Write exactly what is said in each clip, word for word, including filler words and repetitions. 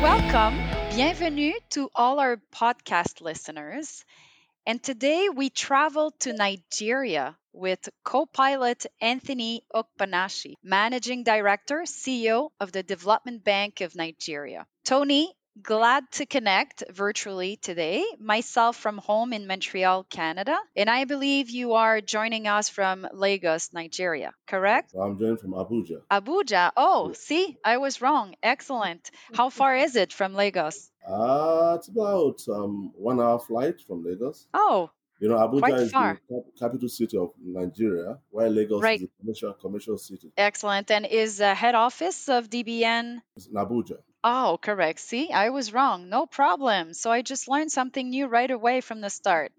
welcome. Bienvenue to all our podcast listeners. And today we travel to Nigeria with co pilot Anthony Okpanashi, Managing Director, C E O of the Development Bank of Nigeria. Tony, glad to connect virtually today, myself from home in Montreal, Canada. And I believe you are joining us from Lagos, Nigeria, correct? I'm joining from Abuja. Abuja. Oh, Yeah. see, I was wrong. Excellent. How far is it from Lagos? Uh, it's about um, one hour flight from Lagos. Oh, You know, Abuja quite is the far. cap- capital city of Nigeria, while Lagos is Right. the commercial commercial city. Excellent. And is uh, head office of D B N? It's in Abuja. Oh, correct. See, I was wrong. No problem. So I just learned something new right away from the start.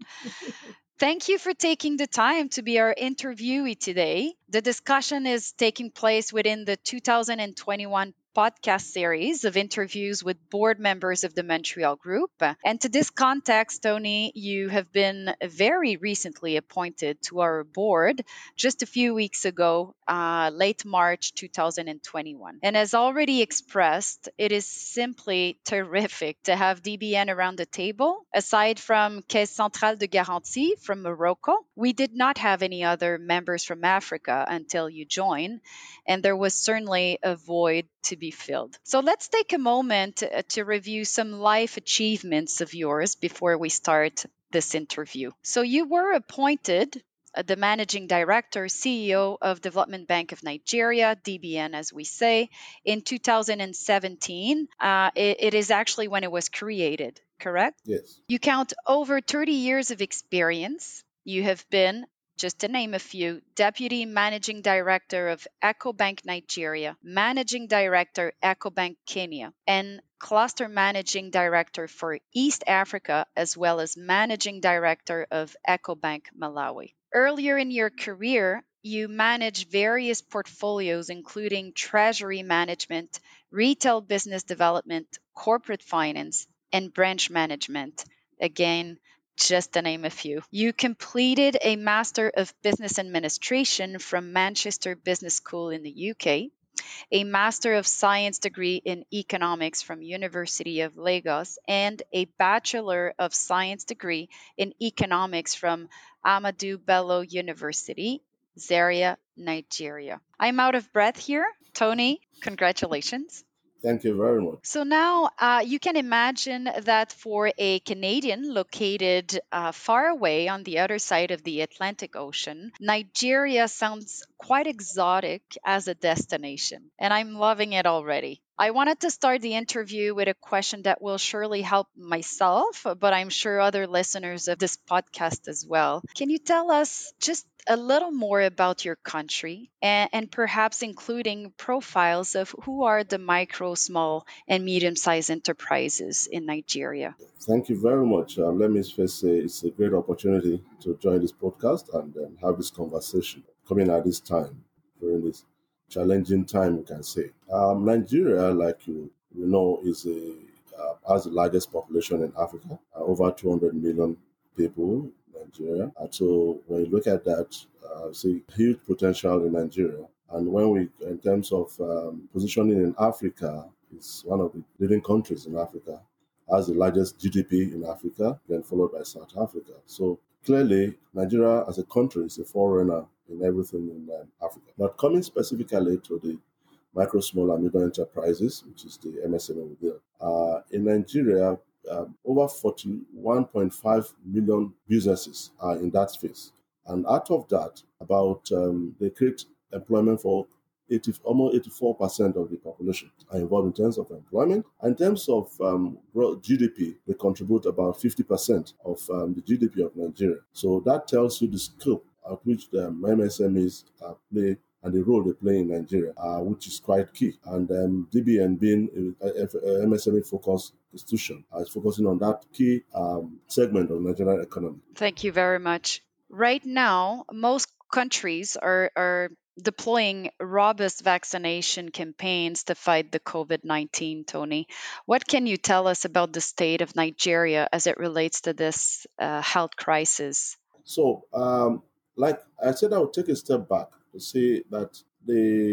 Thank you for taking the time to be our interviewee today. The discussion is taking place within the two thousand twenty-one podcast series of interviews with board members of the Montreal Group. And to this context, Tony, you have been very recently appointed to our board just a few weeks ago, uh, late March two thousand twenty-one. And as already expressed, it is simply terrific to have D B N around the table. Aside from Caisse Centrale de Garantie from Morocco, we did not have any other members from Africa until you joined, and there was certainly a void to be filled. So let's take a moment uh, to review some life achievements of yours before we start this interview. So you were appointed uh, the managing director, C E O of Development Bank of Nigeria, D B N as we say, in two thousand seventeen. Uh, it, it is actually when it was created, correct? Yes. You count over thirty years of experience. You have been, just to name a few, Deputy Managing Director of EcoBank Nigeria, Managing Director EcoBank Kenya, and Cluster Managing Director for East Africa, as well as Managing Director of EcoBank Malawi. Earlier in your career, you managed various portfolios, including treasury management, retail business development, corporate finance, and branch management. Again, just to name a few. You completed a Master of Business Administration from Manchester Business School in the U K, a Master of Science degree in Economics from University of Lagos, and a Bachelor of Science degree in Economics from Ahmadu Bello University, Zaria, Nigeria. I'm out of breath here. Tony, congratulations. Thank you very much. So now uh, you can imagine that for a Canadian located uh, far away on the other side of the Atlantic Ocean, Nigeria sounds quite exotic as a destination, and I'm loving it already. I wanted to start the interview with a question that will surely help myself, but I'm sure other listeners of this podcast as well. Can you tell us just a little more about your country and, and perhaps including profiles of who are the micro, small, and medium sized enterprises in Nigeria? Thank you very much. Um, let me first say it's a great opportunity to join this podcast and um, have this conversation coming at this time, during this challenging time, we can say. Um, Nigeria, like you, you know, is a uh, has the largest population in Africa, uh, over two hundred million people. Nigeria. And so when you look at that, uh, see huge potential in Nigeria. And when we, in terms of um, positioning in Africa, it's one of the leading countries in Africa, has the largest G D P in Africa, then followed by South Africa. So clearly, Nigeria as a country is a forerunner in everything in um, Africa. But coming specifically to the micro, small, and medium enterprises, which is the M S M E we build, uh, in Nigeria, um, over forty-one point five million businesses are in that space. And out of that, about um, they create employment for eighty, almost eighty-four percent of the population are involved in terms of employment. And in terms of um, G D P, they contribute about fifty percent of um, the G D P of Nigeria. So that tells you the scope at which the M S M Es uh, play and the role they play in Nigeria, uh, which is quite key. And um, D B N being a M S M E-focused institution, uh, is focusing on that key um, segment of Nigerian economy. Thank you very much. Right now, most countries are, are deploying robust vaccination campaigns to fight the COVID nineteen, Tony. What can you tell us about the state of Nigeria as it relates to this uh, health crisis? So, um, like I said, I would take a step back to say that the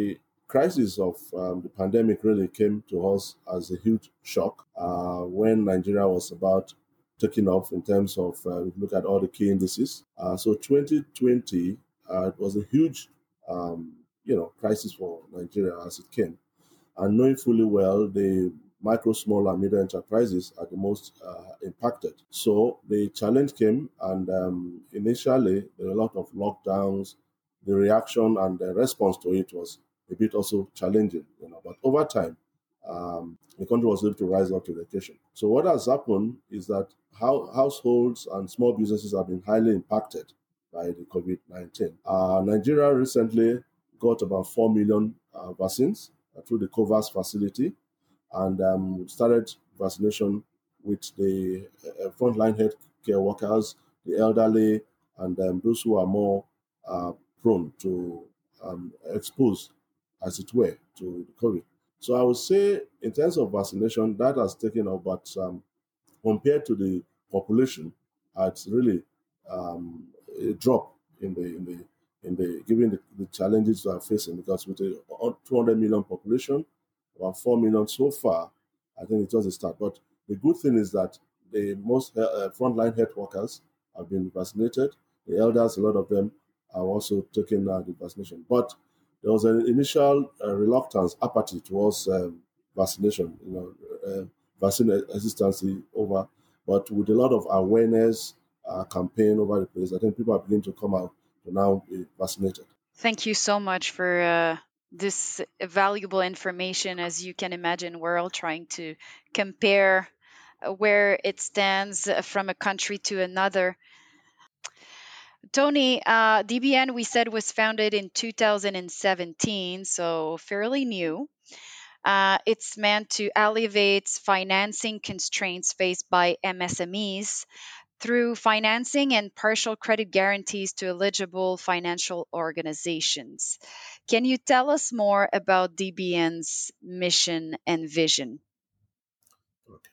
crisis of um, the pandemic really came to us as a huge shock uh, when Nigeria was about taking off in terms of uh, look at all the key indices. Uh, so twenty twenty uh, it was a huge um, you know crisis for Nigeria as it came, and knowing fully well the micro, small, and medium enterprises are the most uh, impacted. So the challenge came, and um, initially there were a lot of lockdowns. The reaction and the response to it was a bit also challenging, you know. But over time, um, the country was able to rise up to the occasion. So what has happened is that how households and small businesses have been highly impacted by the COVID nineteen. Uh, Nigeria recently got about four million uh, vaccines uh, through the COVAX facility, and um, started vaccination with the uh, frontline healthcare workers, the elderly, and um, those who are more uh, prone to um, expose, as it were, to COVID. So I would say, in terms of vaccination, that has taken off, but um, compared to the population, uh, it's really um, a drop in the in the in the given the, the challenges we are facing, because with a two hundred million population, about four million so far, I think it was a start. But the good thing is that the most uh, frontline health workers have been vaccinated. The elders, a lot of them, are also taking uh, the vaccination. But there was an initial uh, reluctance, apathy towards um, vaccination. You know, uh, vaccine hesitancy over, but with a lot of awareness uh, campaign over the place, I think people are beginning to come out to now be vaccinated. Thank you so much for uh, this valuable information. As you can imagine, we're all trying to compare uh, where it stands uh, from a country to another. Tony, uh, D B N, we said, was founded in two thousand seventeen, so fairly new. Uh, it's meant to alleviate financing constraints faced by M S M Es through financing and partial credit guarantees to eligible financial organizations. Can you tell us more about D B N's mission and vision? Okay.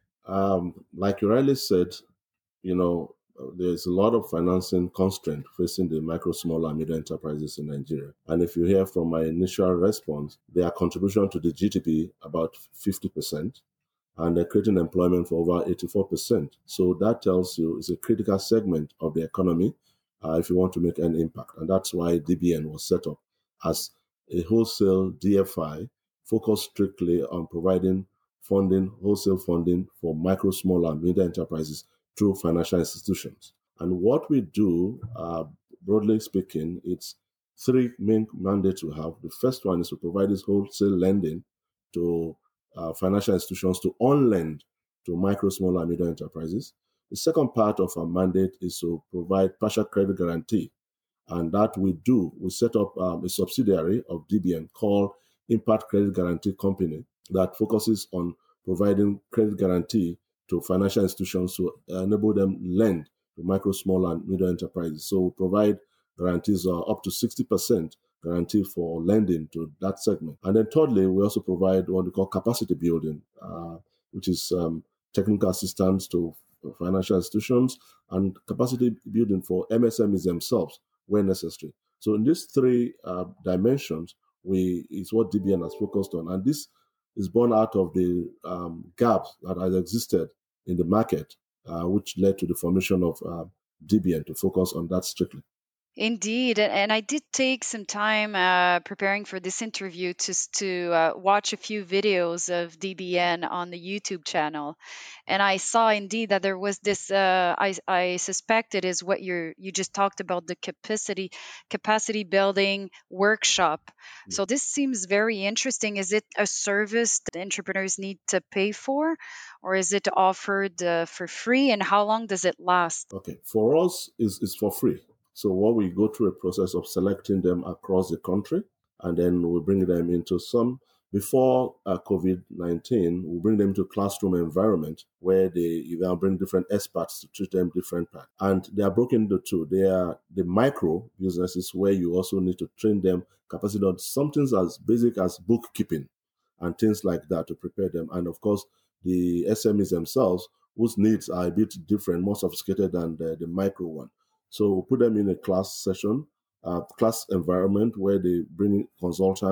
Um, like you rightly said, you know, uh, there's a lot of financing constraint facing the micro, small, and medium enterprises in Nigeria. And if you hear from my initial response, their contribution to the G D P about fifty percent, and they're creating employment for over eighty-four percent. So that tells you it's a critical segment of the economy uh, if you want to make an impact. And that's why D B N was set up as a wholesale D F I focused strictly on providing funding, wholesale funding for micro, small, and medium enterprises through financial institutions. And what we do, uh, broadly speaking, it's three main mandates we have. The first one is to provide this wholesale lending to uh, financial institutions to on-lend to micro, small, and medium enterprises. The second part of our mandate is to provide partial credit guarantee, and that we do. We set up um, a subsidiary of D B N called Impact Credit Guarantee Company that focuses on providing credit guarantee to financial institutions to enable them lend to micro, small, and medium enterprises. So we provide guarantees uh, up to sixty percent guarantee for lending to that segment. And then thirdly, we also provide what we call capacity building, uh, which is um, technical assistance to financial institutions and capacity building for M S M Es themselves where necessary. So in these three uh, dimensions, we is what D B N has focused on. And this is born out of the um, gaps that has existed in the market, uh, which led to the formation of uh, D B N to focus on that strictly. Indeed, and and I did take some time uh, preparing for this interview to s- to uh, watch a few videos of D B N on the YouTube channel, and I saw indeed that there was this. Uh, I I suspect it is what you you just talked about, the capacity capacity building workshop. So this seems very interesting. Is it a service that entrepreneurs need to pay for, or is it offered uh, for free? And how long does it last? Okay, for us, is is for free. So what we go through a process of selecting them across the country, and then we bring them into some before uh, COVID nineteen. We bring them to classroom environment where they you now bring different experts to treat them different parts, and they are broken into two. They are the micro businesses where you also need to train them capacity on something as basic as bookkeeping and things like that to prepare them, and of course the S M Es themselves whose needs are a bit different, more sophisticated than the, the micro one. So we put them in a class session, uh, class environment where they bring in consultants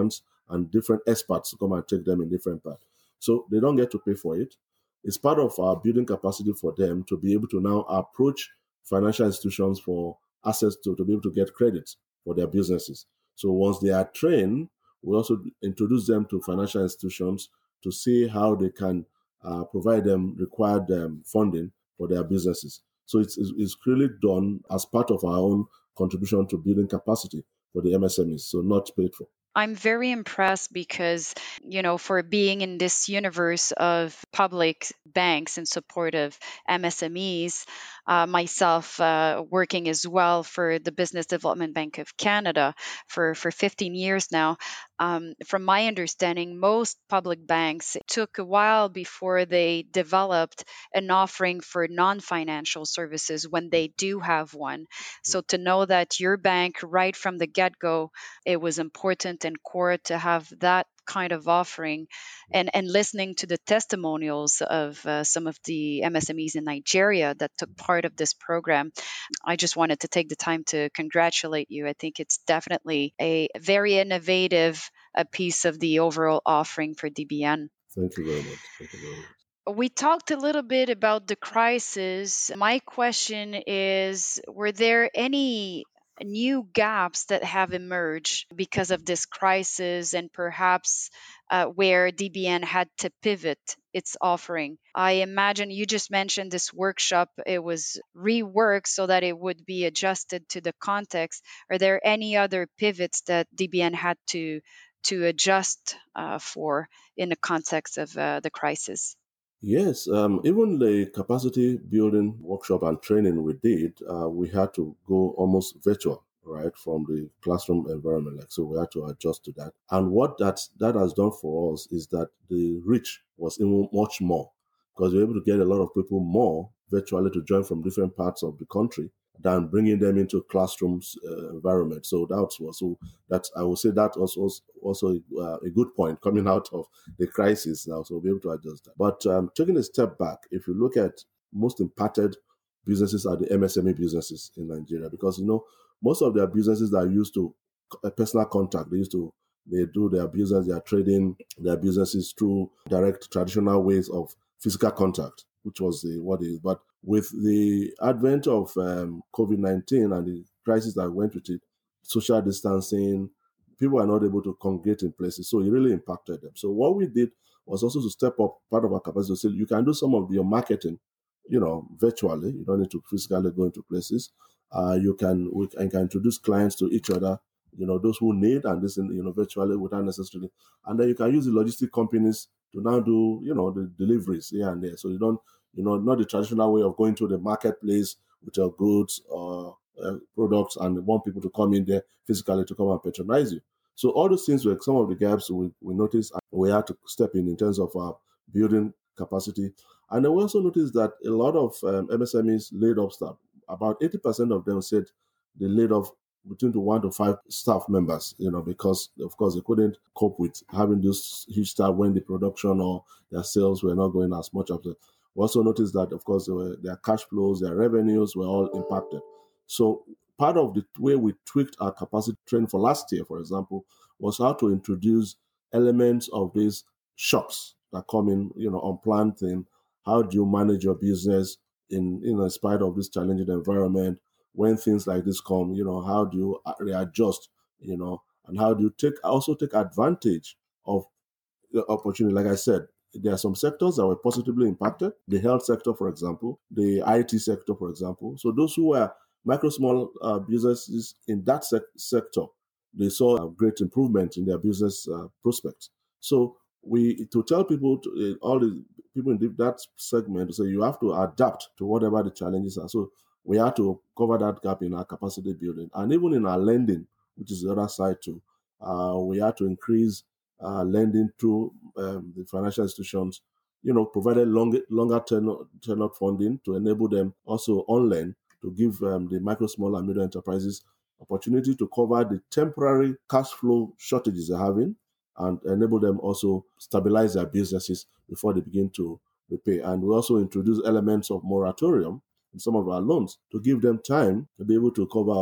and different experts to come and take them in different parts. So they don't get to pay for it. It's part of our building capacity for them to be able to now approach financial institutions for access to, to be able to get credit for their businesses. So once they are trained, we also introduce them to financial institutions to see how they can uh, provide them required um, funding for their businesses. So it's, it's really done as part of our own contribution to building capacity for the M S M Es, so not paid for. I'm very impressed because, you know, for being in this universe of public banks in support of M S M Es, uh, myself uh, working as well for the Business Development Bank of Canada for, for fifteen years now. Um, from my understanding, most public banks, it took a while before they developed an offering for non financial services when they do have one. So to know that your bank, right from the get go, it was important and core to have that kind of offering, and and listening to the testimonials of uh, some of the M S M Es in Nigeria that took part of this program. I just wanted to take the time to congratulate you. I think it's definitely a very innovative a piece of the overall offering for D B N. Thank you very much. Thank you very much. We talked a little bit about the crisis. My question is, were there any new gaps that have emerged because of this crisis, and perhaps uh, where D B N had to pivot its offering? I imagine you just mentioned this workshop, it was reworked so that it would be adjusted to the context. Are there any other pivots that D B N had to to adjust uh, for in the context of uh, the crisis? Yes, um, even the capacity building workshop and training we did, uh, we had to go almost virtual, right, from the classroom environment. Like, so we had to adjust to that. And what that that has done for us is that the reach was even much more, because we were able to get a lot of people more virtually to join from different parts of the country than bringing them into classrooms uh, environment. So that was so that I would say that was also also uh, a good point coming out of the crisis now. So we'll be able to adjust that. But um, taking a step back, if you look at most impacted businesses are the M S M E businesses in Nigeria, because you know most of their businesses are used to a personal contact. They used to they do their business, they are trading their businesses through direct traditional ways of physical contact, which was the what it is. But with the advent of um, COVID nineteen and the crisis that went with it, social distancing, people are not able to congregate in places. So it really impacted them. So what we did was also to step up part of our capacity to say you can do some of your marketing, you know, virtually. You don't need to physically go into places. Uh, you can we can, can introduce clients to each other, you know, those who need and this, you know, virtually without necessarily. And then you can use the logistic companies to now do, you know, the deliveries here and there. So you don't, you know, not the traditional way of going to the marketplace with your goods or uh, products and want people to come in there physically to come and patronize you. So all those things were some of the gaps we, we noticed and we had to step in in terms of our building capacity. And then we also noticed that a lot of um, M S M Es laid off staff. About eighty percent of them said they laid off between the one to five staff members, you know, because of course they couldn't cope with having this huge staff when the production or their sales were not going as much as the. We also noticed that, of course, were, their cash flows, their revenues were all impacted. So part of the way we tweaked our capacity training for last year, for example, was how to introduce elements of these shocks that come in, you know, unplanned thing. How do you manage your business in, you know, in spite of this challenging environment? When things like this come, you know, how do you readjust, you know, and how do you take also take advantage of the opportunity? Like I said, there are some sectors that were positively impacted. The health sector, for example, the I T sector, for example. So those who were micro small uh, businesses in that sec- sector, they saw a great improvement in their business uh, prospects. So we to tell people to, uh, all the people in that segment to say you have to adapt to whatever the challenges are. So we have to cover that gap in our capacity building and even in our lending, which is the other side too. Uh, we have to increase uh, lending through um, the financial institutions, you know, provided long, longer tenor, tenor funding to enable them also on lend to give um, the micro, small, and medium enterprises opportunity to cover the temporary cash flow shortages they're having and enable them also stabilize their businesses before they begin to repay. And we also introduce elements of moratorium in some of our loans to give them time to be able to cover up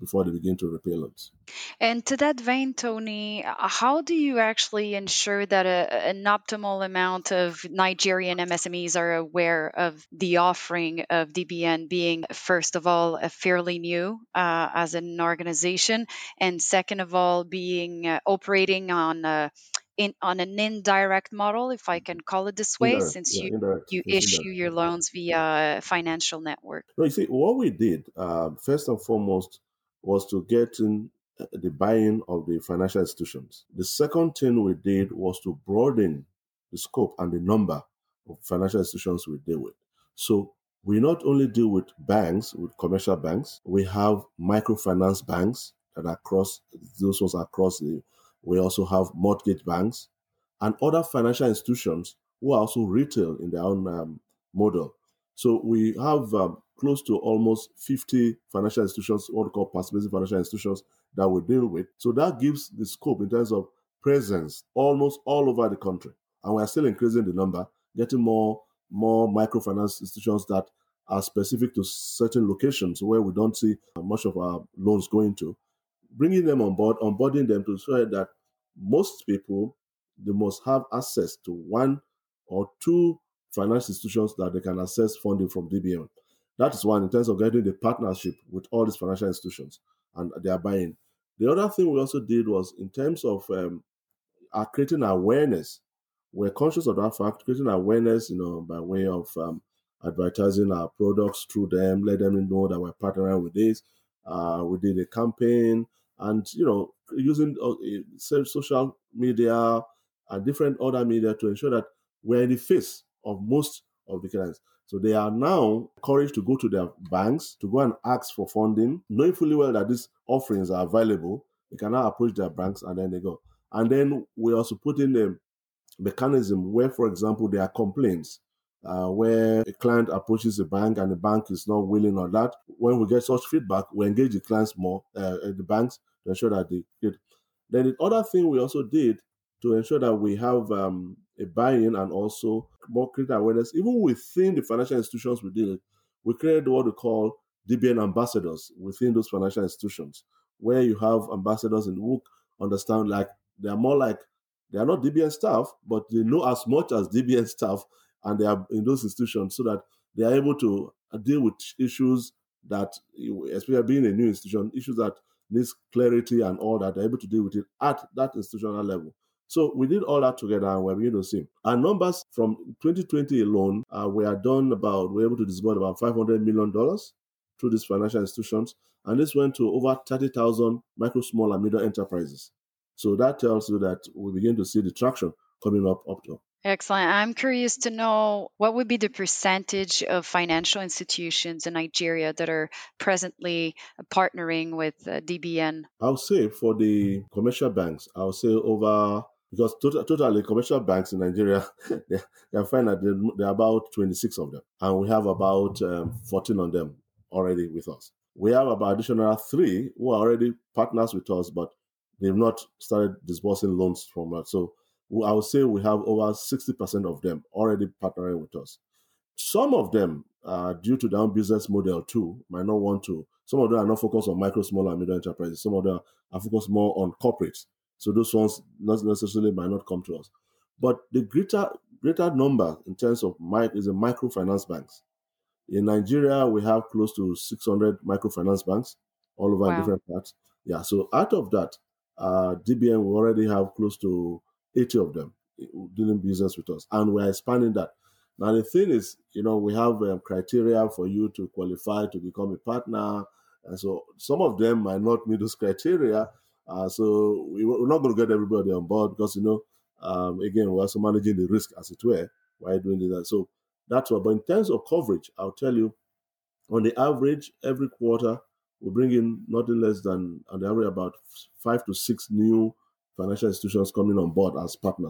before they begin to repay loans. And to that vein, Tony, uh, how do you actually ensure that a, an optimal amount of Nigerian M S M Es are aware of the offering of D B N being, first of all, a fairly new uh, as an organization, and second of all, being uh, operating on a, in, on an indirect model, if I can call it this way, Indirect, since yeah, you indirect. you It's issue indirect. your loans via a financial network. No, you see, what we did uh, first and foremost was to get in uh, the buy-in of the financial institutions. The second thing we did was to broaden the scope and the number of financial institutions we deal with. So we not only deal with banks, with commercial banks, we have microfinance banks that are across, those ones are across the, we also have mortgage banks and other financial institutions who are also retail in their own um, model. So we have um, close to almost fifty financial institutions, what we call participating financial institutions that we deal with. So that gives the scope in terms of presence almost all over the country. And we are still increasing the number, getting more, more microfinance institutions that are specific to certain locations where we don't see much of our loans going to, bringing them on board, onboarding them to show that most people, they must have access to one or two financial institutions that they can access funding from D B N. That is one in terms of getting the partnership with all these financial institutions and they are buying. The other thing we also did was in terms of um, are creating awareness. We're conscious of that fact, creating awareness, you know, by way of um, advertising our products through them, let them know that we're partnering with this. Uh, we did a campaign and, you know, using uh, social media and different other media to ensure that we're in the face of most of the clients. So they are now encouraged to go to their banks to go and ask for funding, knowing fully well that these offerings are available. They can now approach their banks and then they go. And then we also put in a mechanism where, for example, there are complaints uh, where a client approaches the bank and the bank is not willing on that. When we get such feedback, we engage the clients more, uh, the banks, to ensure that they get. Then the other thing we also did to ensure that we have um, a buy-in and also more critical awareness, even within the financial institutions we deal with, we created what we call D B N ambassadors within those financial institutions, where you have ambassadors in who understand, like, they are more like, they are not D B N staff, but they know as much as D B N staff, and they are in those institutions so that they are able to deal with issues that, especially being a new institution, issues that needs clarity and all that, they're able to deal with it at that institutional level. So we did all that together and we're beginning to see. Our numbers from twenty twenty alone, uh, we are done about, we're able to disburse about five hundred million dollars through these financial institutions. And this went to over thirty thousand micro, small, and medium enterprises. So that tells you that we begin to see the traction coming up up to. Excellent. I'm curious to know what would be the percentage of financial institutions in Nigeria that are presently partnering with uh, D B N? I'll say for the commercial banks, I'll say over, because total, totally commercial banks in Nigeria, they, they find that there there are about twenty-six of them, and we have about um, fourteen of them already with us. We have about additional three who are already partners with us, but they've not started disbursing loans from us. So I would say we have over sixty percent of them already partnering with us. Some of them, uh, due to their own business model too, might not want to. Some of them are not focused on micro, small, and medium enterprises. Some of them are focused more on corporates. So those ones not necessarily might not come to us. But the greater greater number in terms of mic is the microfinance banks. In Nigeria, we have close to six hundred microfinance banks all over in Wow. different parts. Yeah, so out of that, uh, D B N, we already have close to eighty of them doing business with us, and we're expanding that. Now, the thing is, you know, we have um, criteria for you to qualify to become a partner. And so some of them might not meet those criteria. Uh, so we, we're not going to get everybody on board because, you know, um, again, we're also managing the risk, as it were, while doing that. So that's what. But in terms of coverage, I'll tell you, on the average, every quarter, we bring in nothing less than, on the average, about five to six new financial institutions coming on board as partners.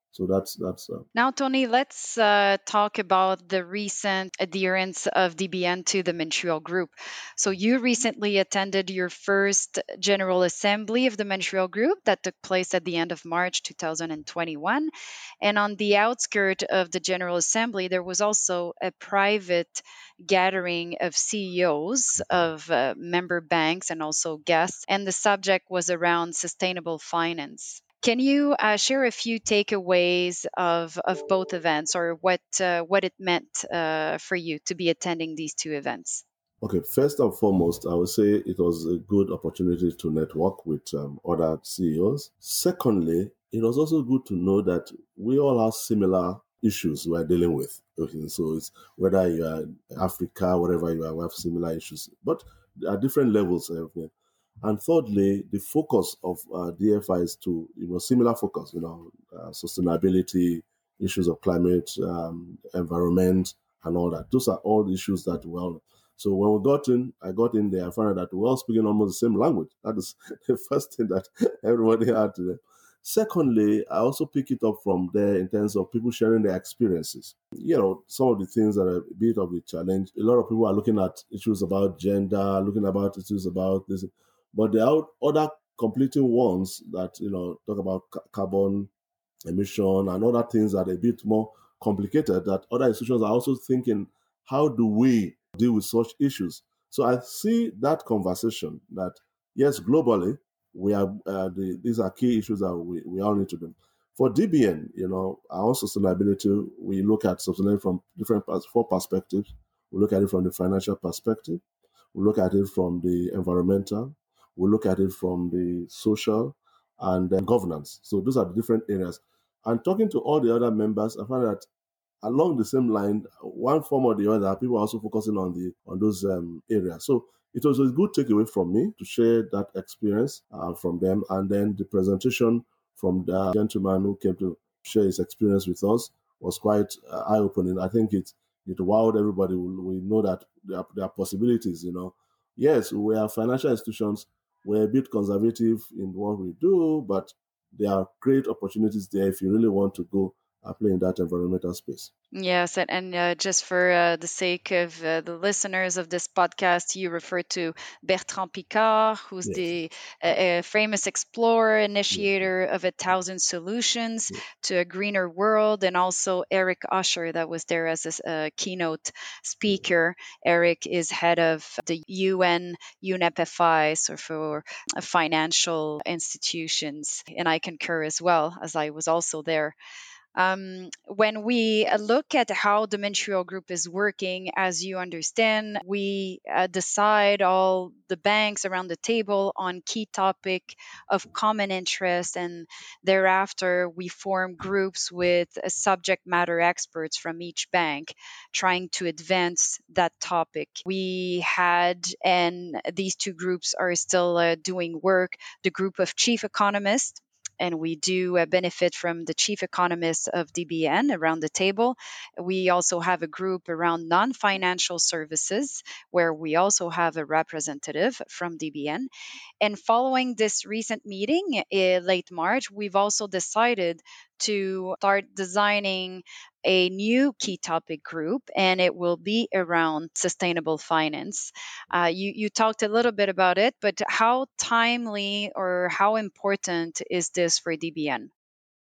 So that's that's uh, Now, Tony, let's uh, talk about the recent adherence of D B N to the Montreal Group. So, you recently attended your first General Assembly of the Montreal Group that took place at the end of March two thousand twenty-one. And on the outskirt of the General Assembly, there was also a private gathering of C E Os of uh, member banks and also guests. And the subject was around sustainable finance. Can you uh, share a few takeaways of, of both events, or what uh, what it meant uh, for you to be attending these two events? okay. First and foremost, I would say it was a good opportunity to network with um, other C E Os. Secondly, it was also good to know that we all have similar issues we are dealing with. Okay, so it's whether you are in Africa, wherever you are, we have similar issues, but at different levels. Everything. And thirdly, the focus of uh, D F I is to, you know, similar focus, you know, uh, sustainability, issues of climate, um, environment, and all that. Those are all issues that, well, so when we got in, I got in there, I found out that we're all speaking almost the same language. That is the first thing that everybody had to do. Secondly, I also pick it up from there in terms of people sharing their experiences. You know, some of the things that are a bit of a challenge. A lot of people are looking at issues about gender, looking about issues about this, but there are other completing ones that, you know, talk about ca- carbon emission and other things that are a bit more complicated, that other institutions are also thinking, how do we deal with such issues? So I see that conversation that, yes, globally, we are uh, the, these are key issues that we, we all need to do. For D B N, you know, our own sustainability, we look at sustainability from different pers- four perspectives. We look at it from the financial perspective, we look at it from the environmental, we look at it from the social, and then governance. So those are the different areas. And talking to all the other members, I found that along the same line, one form or the other, people are also focusing on the on those um, areas. So it was a good takeaway from me to share that experience uh, from them, and then the presentation from the gentleman who came to share his experience with us was quite uh, eye opening. I think it it wowed everybody. We, we know that there are, there are possibilities. You know, yes, we are financial institutions. We're a bit conservative in what we do, but there are great opportunities there if you really want to go uh, play in that environmental space. Yes, and, and uh, just for uh, the sake of uh, the listeners of this podcast, you refer to Bertrand Piccard, who's Yes. the uh, uh, famous explorer, Yes. initiator of A Thousand Solutions Yes. to a Greener World, and also Eric Usher, that was there as a s- a keynote speaker. Eric is head of the U N UNEP F I, so for uh, financial institutions, and I concur as well, as I was also there. Um, when we uh, look at how the Montreal Group is working, as you understand, we uh, decide all the banks around the table on key topic of common interest, and thereafter we form groups with uh, subject matter experts from each bank trying to advance that topic. We had, and these two groups are still uh, doing work, the group of chief economists, and we do uh, benefit from the chief economist of D B N around the table. We also have a group around non financial services where we also have a representative from D B N. And following this recent meeting in late March, we've also decided to start designing a new key topic group, and it will be around sustainable finance. Uh, you, you talked a little bit about it, but how timely or how important is this for D B N?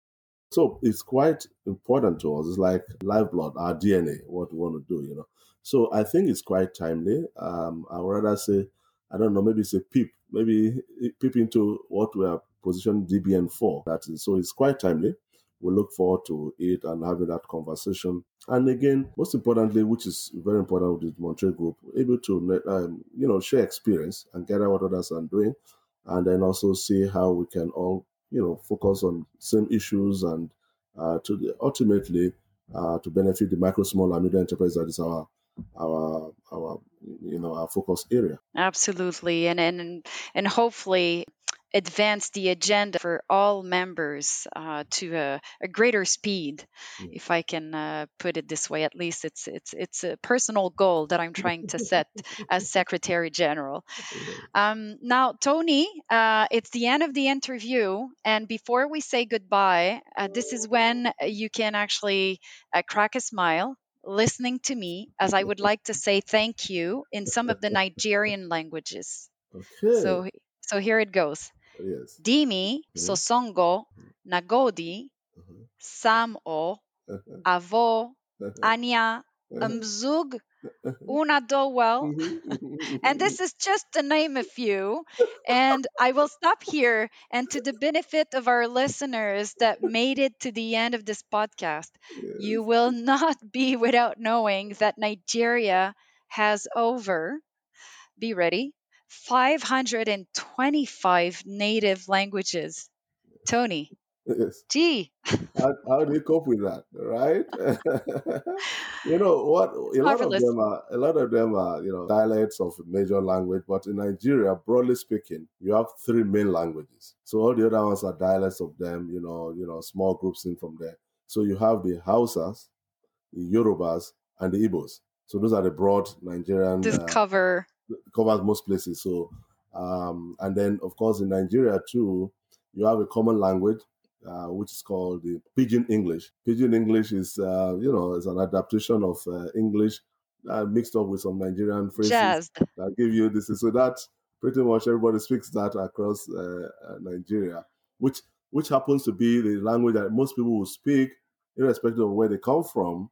So it's quite important to us. It's like lifeblood, our D N A, what we want to do, you know. So I think it's quite timely. Um, I would rather say, I don't know, maybe it's a peep, maybe a peep into what we are positioned D B N for. That is, so it's quite timely. We look forward to it and having that conversation. And again, most importantly, which is very important with the Montreal Group, able to um, you know share experience and gather what others are doing, and then also see how we can all you know focus on same issues and uh, to the, ultimately uh, to benefit the micro, small, and medium enterprise. That is our our our you know our focus area. Absolutely, and and and hopefully advance the agenda for all members uh, to a, a greater speed, Mm. if I can uh, put it this way. At least it's it's it's a personal goal that I'm trying to set as Secretary General. Yeah. Um, now, Tony, uh, it's the end of the interview, and before we say goodbye, uh, this is when you can actually uh, crack a smile. Listening to me, as I would like to say thank you in some of the Nigerian languages. Okay. So, so here it goes. Yes. Dimi Mhm. sosongo nagodi Mhm. samo Mhm. avo Mhm. anya Mhm. umzug Mhm. unadowel. And Mhm. this is just to name a few. And I will stop here. And to the benefit of our listeners that made it to the end of this podcast, you Yes. will not be without knowing that Nigeria has over, be ready, five hundred twenty-five native languages. Tony, Yes. gee, How, how do you cope with that, right? You know what? it's A lot of marvelous. them are a lot of them are you know dialects of a major language, but in Nigeria, broadly speaking, you have three main languages. So all the other ones are dialects of them. You know, you know, small groups in from there. So you have the Hausas, the Yorubas, and the Igbos. So those are the broad Nigerian uh, Discover covers most places. So, um, and then of course in Nigeria too, you have a common language uh, which is called the Pidgin English. Pidgin English is uh, you know is an adaptation of uh, English uh, mixed up with some Nigerian phrases jazzed. that give you this. So that pretty much everybody speaks that across uh, uh, Nigeria, which which happens to be the language that most people will speak, irrespective of where they come from.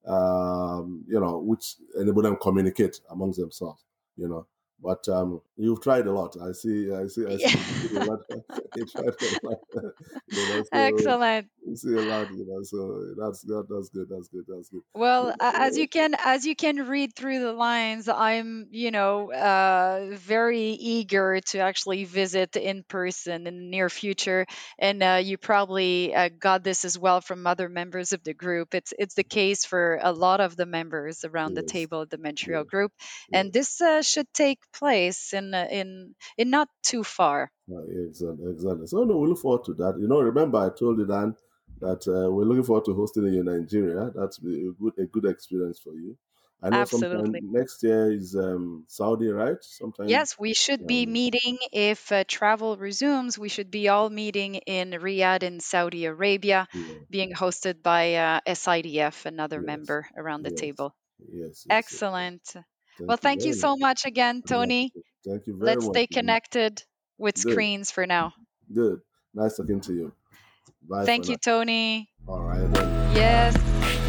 Um, you know, which enable them communicate amongst themselves you know. But um, you've tried a lot. I see. I see. I see. You did a lot. You tried a lot. You know. So Excellent. you see a lot. You know. So that's that, that's good. That's good. That's good. Well, a- as you can as you can read through the lines, I'm, you know, uh, very eager to actually visit in person in the near future, and uh, you probably uh, got this as well from other members of the group. It's it's the case for a lot of the members around the Yes. table of the Montreal Yes. group, and Yes. this uh, should take place in uh, in in not too far. Uh, exactly. Exactly. So no, we look forward to that. You know, remember I told you Dan that uh, we're looking forward to hosting you in Nigeria. That's be a good a good experience for you. I know sometime Absolutely. next year is um, Saudi, right? Sometime. Yes, we should be Um, meeting if uh, travel resumes. We should be all meeting in Riyadh in Saudi Arabia, yeah. being hosted by uh, S I D F, another Yes. member around the Yes. table. Yes. Yes. Yes. Excellent. Well, Thank you thank you very much. so much again, Yeah. Tony. Thank you very Let's much. stay connected with Good. screens for now. Good. Nice talking to you. Bye for Thank you, now. Tony. All right then. Yes. Bye.